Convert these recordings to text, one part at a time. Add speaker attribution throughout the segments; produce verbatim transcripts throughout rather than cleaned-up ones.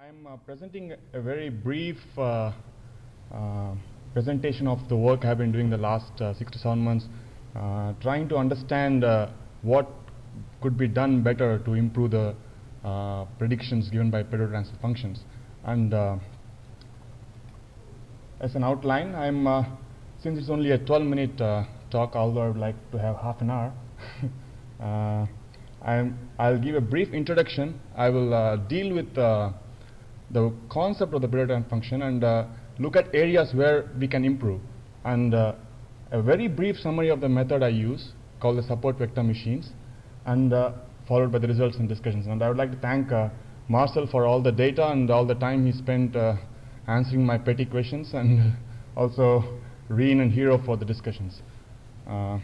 Speaker 1: I'm uh, presenting a very brief uh, uh, presentation of the work I've been doing the last uh, six to seven months, uh, trying to understand uh, what could be done better to improve the uh, predictions given by Pareto transfer functions. And uh, as an outline, I'm uh, since it's only a twelve minute uh, talk, although I would like to have half an hour. uh, I'm, I'll give a brief introduction. I will uh, deal with uh, the concept of the Pareto transfer function and uh, look at areas where we can improve, and uh, a very brief summary of the method I use called the support vector machines, and uh, followed by the results and discussions. And I would like to thank uh, Marcel for all the data and all the time he spent uh, answering my petty questions, and also Reen and Hero for the discussions. Uh,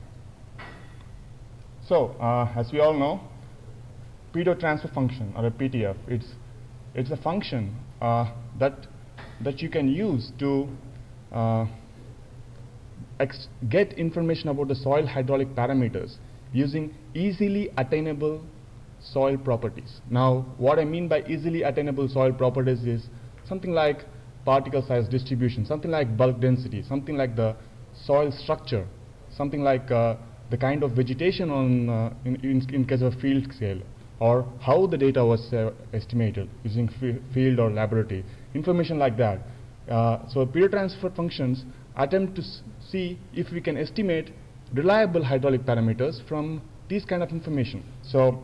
Speaker 1: so uh, as we all know, Pareto transfer function, or a P T F, it's It's a function uh, that that you can use to uh, ex get information about the soil hydraulic parameters using easily attainable soil properties. Now, what I mean by easily attainable soil properties is something like particle size distribution, something like bulk density, something like the soil structure, something like uh, the kind of vegetation on uh, in, in, in case of field scale, or how the data was uh, estimated using field or laboratory, information like that. Uh, so Pareto transfer functions attempt to s see if we can estimate reliable hydraulic parameters from these kind of information. So,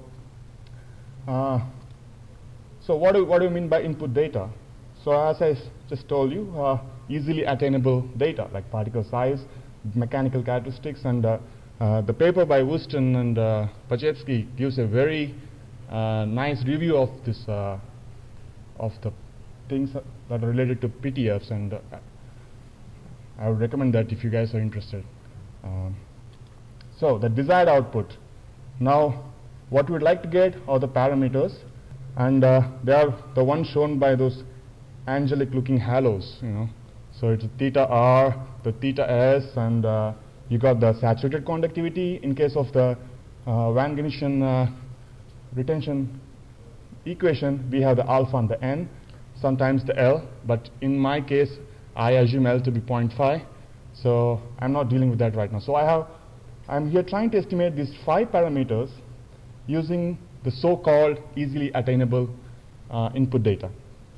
Speaker 1: uh, so what do, what do you mean by input data? So as I just told you, uh, easily attainable data like particle size, mechanical characteristics, and uh, uh, the paper by Wuston and uh, Pachevsky gives a very Uh, nice review of this uh, of the things that are related to P T Fs, and uh, I would recommend that if you guys are interested. Um, so the desired output. Now, what we would like to get are the parameters, and uh, they are the ones shown by those angelic-looking halos. You know, so it's theta R, the theta S, and uh, you got the saturated conductivity. In case of the uh, Van Genischen uh, retention equation, we have the alpha and the n, sometimes the L, but in my case I assume L to be zero point five, so I'm not dealing with that right now. So I have I'm here trying to estimate these five parameters using the so-called easily attainable uh, input data.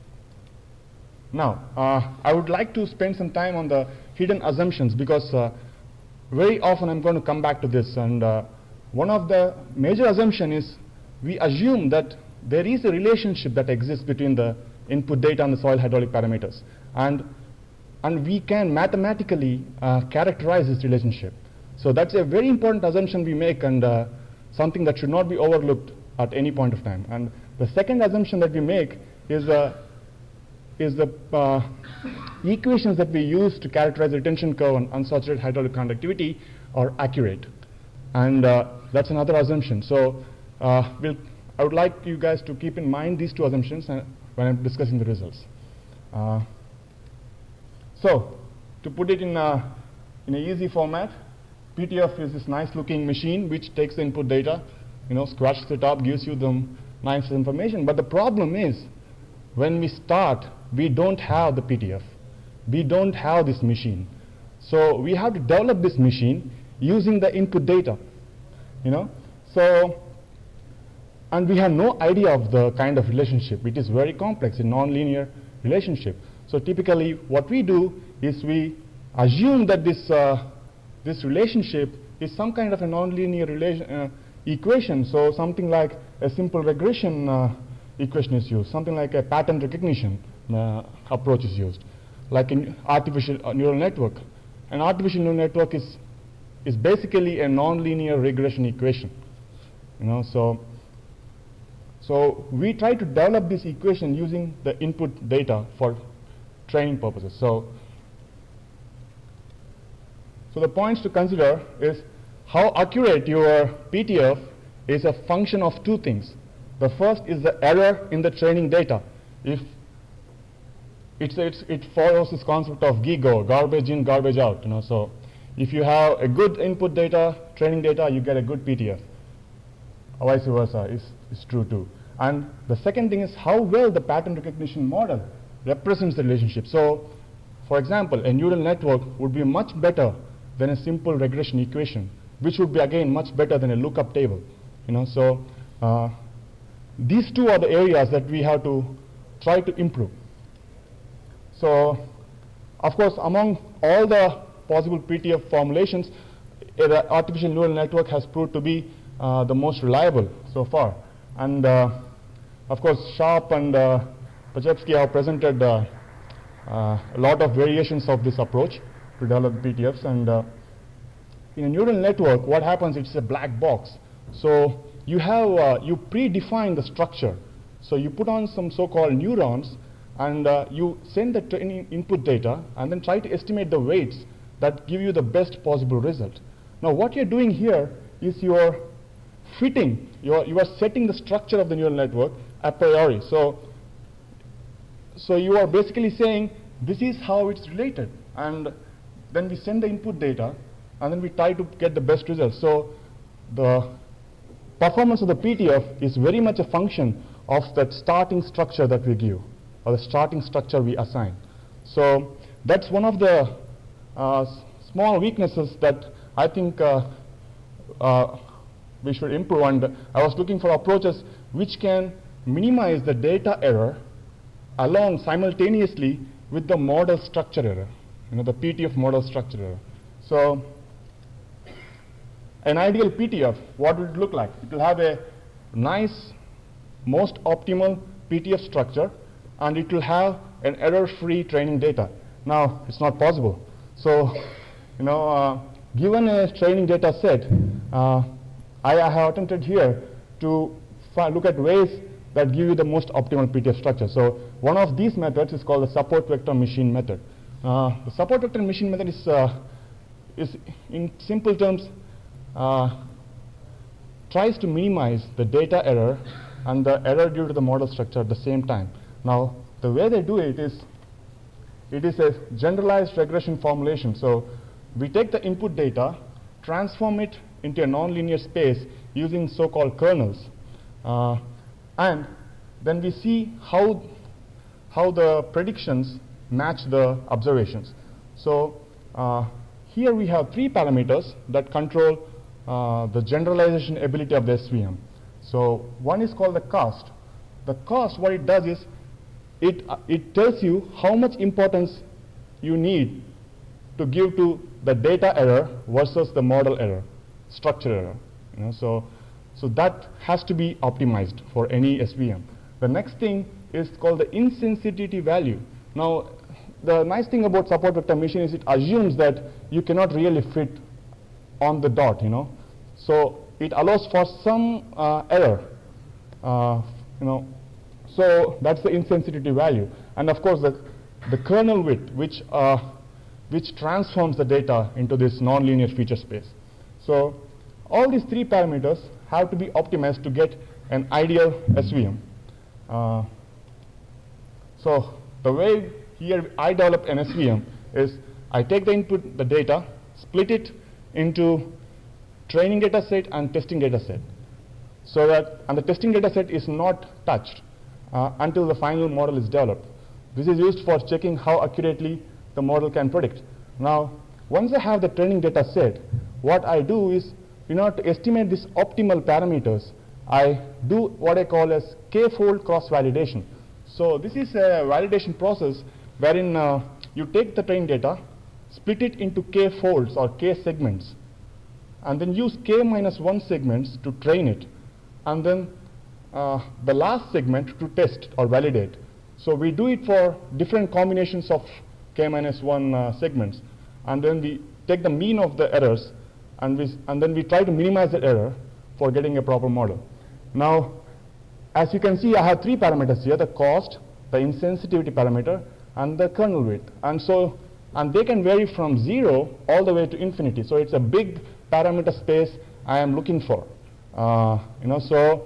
Speaker 1: Now uh, I would like to spend some time on the hidden assumptions, because uh, very often I'm going to come back to this, and uh, one of the major assumptions is we assume that there is a relationship that exists between the input data and the soil hydraulic parameters, and and we can mathematically uh, characterize this relationship. So that's a very important assumption we make, and uh, something that should not be overlooked at any point of time. And the second assumption that we make is uh, is the uh, equations that we use to characterize the retention curve and unsaturated hydraulic conductivity are accurate, and uh, that's another assumption. So Uh, we'll, I would like you guys to keep in mind these two assumptions uh, when I'm discussing the results. Uh, so, to put it in a, in an easy format, P T F is this nice-looking machine which takes the input data, you know, scratches it up, gives you the nice information. But the problem is, when we start, we don't have the P T F. We don't have this machine. So we have to develop this machine using the input data, you know. So. And we have no idea of the kind of relationship. It is very complex, a non-linear relationship. So typically what we do is we assume that this, uh, this relationship is some kind of a non-linear relation, uh, equation. So something like a simple regression uh, equation is used, something like a pattern recognition uh, approach is used, like an artificial uh, neural network. An artificial neural network is, is basically a non-linear regression equation. You know, so So we try to develop this equation using the input data for training purposes. So, so the points to consider is how accurate your P T F is a function of two things. The first is the error in the training data. If it's, it's, it follows this concept of GIGO, garbage in, garbage out. You know, so if you have a good input data, training data, you get a good P T F. Vice versa is, is true too. And the second thing is how well the pattern recognition model represents the relationship. So, for example, a neural network would be much better than a simple regression equation, which would be again much better than a lookup table. You know, so uh, these two are the areas that we have to try to improve. So, of course, among all the possible P T F formulations, the artificial neural network has proved to be uh, the most reliable so far. And uh, of course, Sharp and uh, Pachevsky have presented uh, uh, a lot of variations of this approach to develop P T Fs. And uh, in a neural network, what happens? It's a black box. So you have uh, you predefine the structure. So you put on some so-called neurons, and uh, you send the training input data, and then try to estimate the weights that give you the best possible result. Now, what you're doing here is you're fitting, you're, you are setting the structure of the neural network a priori. So, so you are basically saying, this is how it's related. And then we send the input data, and then we try to get the best results. So the performance of the P T F is very much a function of that starting structure that we give, or the starting structure we assign. So that's one of the uh, small weaknesses that I think uh, uh, we should improve. And I was looking for approaches which can minimize the data error along simultaneously with the model structure error, you know, the P T F model structure error. So an ideal P T F, what would it look like? It will have a nice, most optimal P T F structure, and it will have an error-free training data. Now, it's not possible. So, you know, uh, given a training data set, uh, I, I have attempted here to look at ways that give you the most optimal P T F structure. So one of these methods is called the support vector machine method. Uh, the support vector machine method is, uh, is in simple terms, uh, tries to minimize the data error and the error due to the model structure at the same time. Now, the way they do it is, it is a generalized regression formulation. So we take the input data, transform it into a nonlinear space using so-called kernels, uh, and then we see how, how the predictions match the observations. So uh, here we have three parameters that control uh, the generalization ability of the S V M. So one is called the cost. The cost, what it does is, it, uh, it tells you how much importance you need to give to the data error versus the model error, structure error. You know, so, so that has to be optimized for any S V M. The next thing is called the insensitivity value. Now, the nice thing about support vector machine is it assumes that you cannot really fit on the dot, you know. So it allows for some uh, error, uh, you know. So that's the insensitivity value. And of course, the, the kernel width, which, uh, which transforms the data into this nonlinear feature space. So all these three parameters have to be optimized to get an ideal S V M. Uh, so the way here I develop an S V M is I take the input, the data, split it into training data set and testing data set. So that, and the testing data set is not touched uh, until the final model is developed. This is used for checking how accurately the model can predict. Now, once I have the training data set, what I do is, in order to estimate these optimal parameters, I do what I call as k-fold cross-validation. So this is a validation process wherein uh, you take the training data, split it into k folds or k segments, and then use k minus one segments to train it, and then uh, the last segment to test or validate. So we do it for different combinations of k minus one uh, segments, and then we take the mean of the errors, and, we, and then we try to minimize the error for getting a proper model. Now, as you can see, I have three parameters here: the cost, the insensitivity parameter, and the kernel width. And so, and they can vary from zero all the way to infinity. So it's a big parameter space I am looking for. Uh, you know, so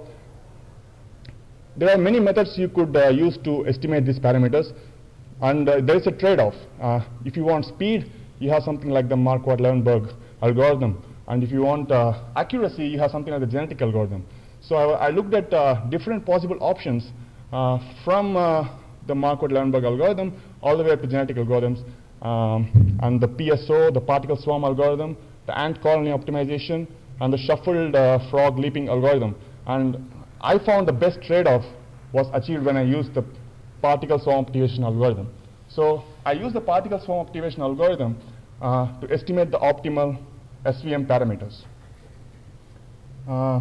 Speaker 1: there are many methods you could uh, use to estimate these parameters, and uh, there is a trade-off. Uh, if you want speed, you have something like the Marquardt-Levenberg algorithm, and if you want uh, accuracy, you have something like the genetic algorithm. So I, I looked at uh, different possible options uh, from uh, the Marquardt-Levenberg algorithm all the way up to genetic algorithms, um, and the P S O, the particle swarm algorithm, the ant colony optimization, and the shuffled uh, frog leaping algorithm. And I found the best trade-off was achieved when I used the particle swarm optimization algorithm. So I used the particle swarm optimization algorithm uh, to estimate the optimal S V M parameters. Uh,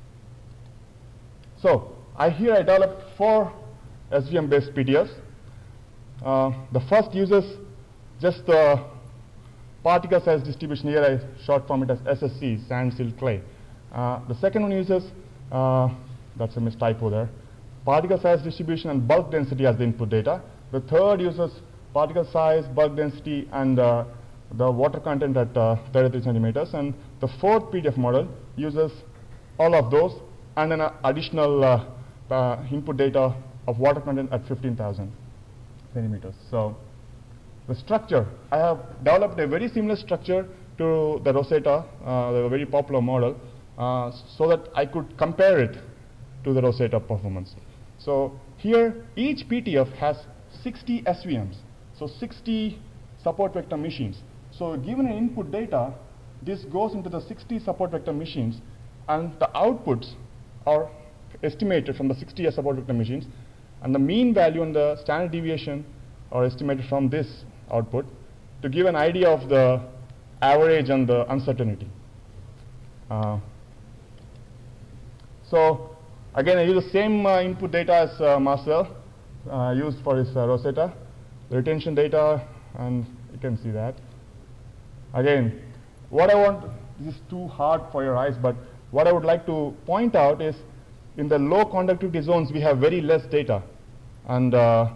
Speaker 1: so I here I developed four S V M-based P T Fs. Uh, the first uses just the particle size distribution. Here I short form it as S S C, sand, silt, clay. Uh, the second one uses, uh, that's a mistypo there, particle size distribution and bulk density as the input data. The third uses particle size, bulk density, and uh, the water content at uh, thirty-three centimeters. And the fourth P D F model uses all of those and an uh, additional uh, uh, input data of water content at fifteen thousand centimeters. So the structure, I have developed a very similar structure to the Rosetta, uh, the very popular model, uh, so that I could compare it to the Rosetta performance. So here, each P T F has sixty S V Ms, so sixty support vector machines. So given an input data, this goes into the sixty support vector machines, and the outputs are estimated from the sixty support vector machines, and the mean value and the standard deviation are estimated from this output to give an idea of the average and the uncertainty. Uh, so again, I use the same uh, input data as uh, Marcel uh, used for his uh, Rosetta, the retention data, and you can see that. Again, what I want, this is too hard for your eyes, but what I would like to point out is in the low conductivity zones we have very less data, and uh,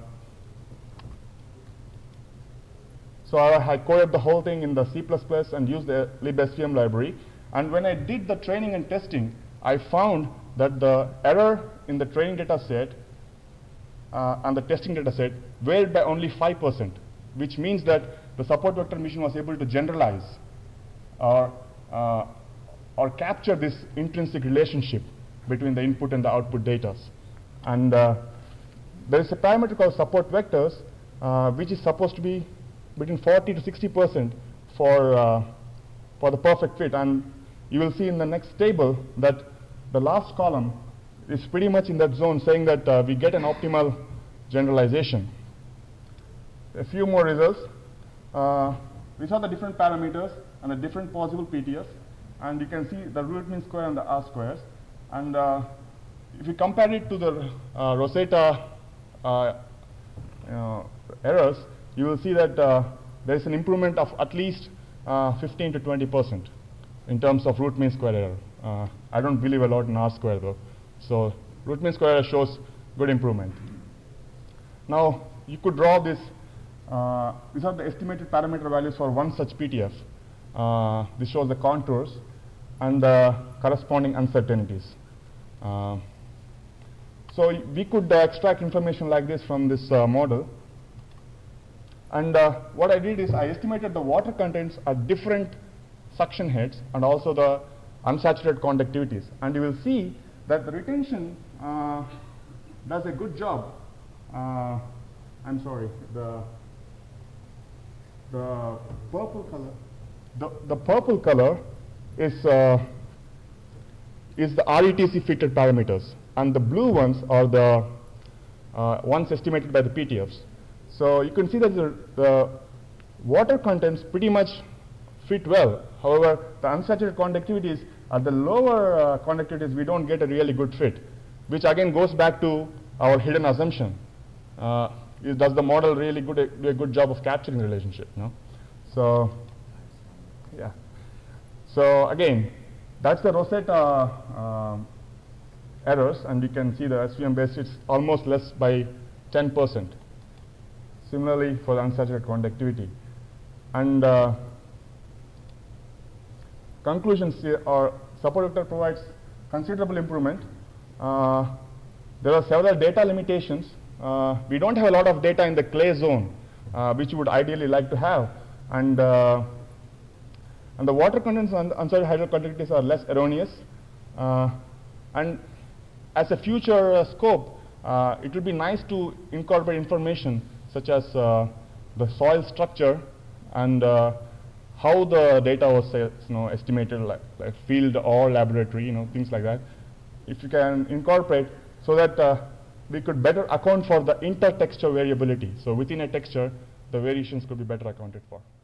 Speaker 1: so I, I coded the whole thing in the C plus plus and used the libsvm library. And when I did the training and testing, I found that the error in the training data set uh, and the testing data set varied by only five percent, which means that the support vector machine was able to generalize or, uh, or capture this intrinsic relationship between the input and the output data. And uh, there is a parameter called support vectors, uh, which is supposed to be between forty to sixty percent for, uh, for the perfect fit. And you will see in the next table that the last column is pretty much in that zone, saying that uh, we get an optimal generalization. A few more results. Uh, we saw the different parameters and the different possible P T Fs, and you can see the root mean square and the R squares. And uh, if you compare it to the uh, Rosetta uh, uh, errors, you will see that uh, there is an improvement of at least uh, fifteen to twenty percent in terms of root mean square error. Uh, I don't believe a lot in R square though. So root mean square error shows good improvement. Now you could draw this. Uh, these are the estimated parameter values for one such P T F. Uh, this shows the contours and the corresponding uncertainties. Uh, so we could uh, extract information like this from this uh, model. And uh, what I did is I estimated the water contents at different suction heads and also the unsaturated conductivities. And you will see that the retention uh, does a good job. Uh, I'm sorry, the the purple color. The the purple color is uh, is the R E T C fitted parameters, and the blue ones are the uh, ones estimated by the P T Fs. So you can see that the, the water contents pretty much fit well. However, the unsaturated conductivities at the lower uh, conductivities we don't get a really good fit, which again goes back to our hidden assumption. Uh, is, does the model really good a, do a good job of capturing the relationship? No. So yeah. So again, that's the Rosetta uh, errors, and you can see the S V M base it's almost less by ten percent. Similarly for the unsaturated conductivity. And uh, conclusions here are support vector provides considerable improvement. Uh, there are several data limitations. Uh, we don't have a lot of data in the clay zone, uh, which we would ideally like to have. And, uh, and the water contents and unsaturated hydroconductivities are less erroneous. Uh, and as a future uh, scope, uh, it would be nice to incorporate information such as uh, the soil structure and uh, how the data was uh, you know, estimated, like, like field or laboratory, you know, things like that. If you can incorporate so that uh, we could better account for the intertexture variability. So within a texture, the variations could be better accounted for.